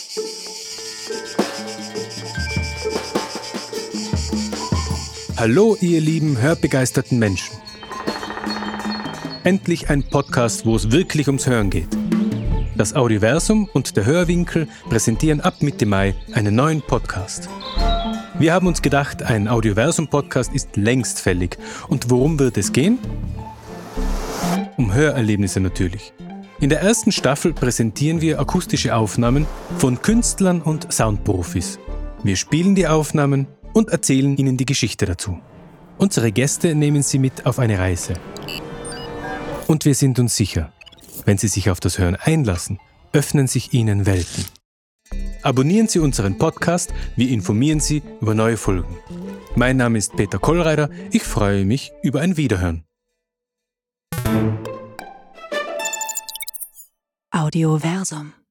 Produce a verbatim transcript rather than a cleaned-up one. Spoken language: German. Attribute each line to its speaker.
Speaker 1: Hallo ihr lieben hörbegeisterten Menschen. Endlich ein Podcast, wo es wirklich ums Hören geht. Das Audioversum und der Hörwinkel präsentieren ab Mitte Mai einen neuen Podcast. Wir haben uns gedacht, ein Audioversum-Podcast ist längst fällig. Und worum wird es gehen? Um Hörerlebnisse natürlich. In der ersten Staffel präsentieren wir akustische Aufnahmen von Künstlern und Soundprofis. Wir spielen die Aufnahmen und erzählen Ihnen die Geschichte dazu. Unsere Gäste nehmen Sie mit auf eine Reise. Und wir sind uns sicher, wenn Sie sich auf das Hören einlassen, öffnen sich Ihnen Welten. Abonnieren Sie unseren Podcast, wir informieren Sie über neue Folgen. Mein Name ist Peter Kollreider, ich freue mich über ein Wiederhören.
Speaker 2: Audioversum.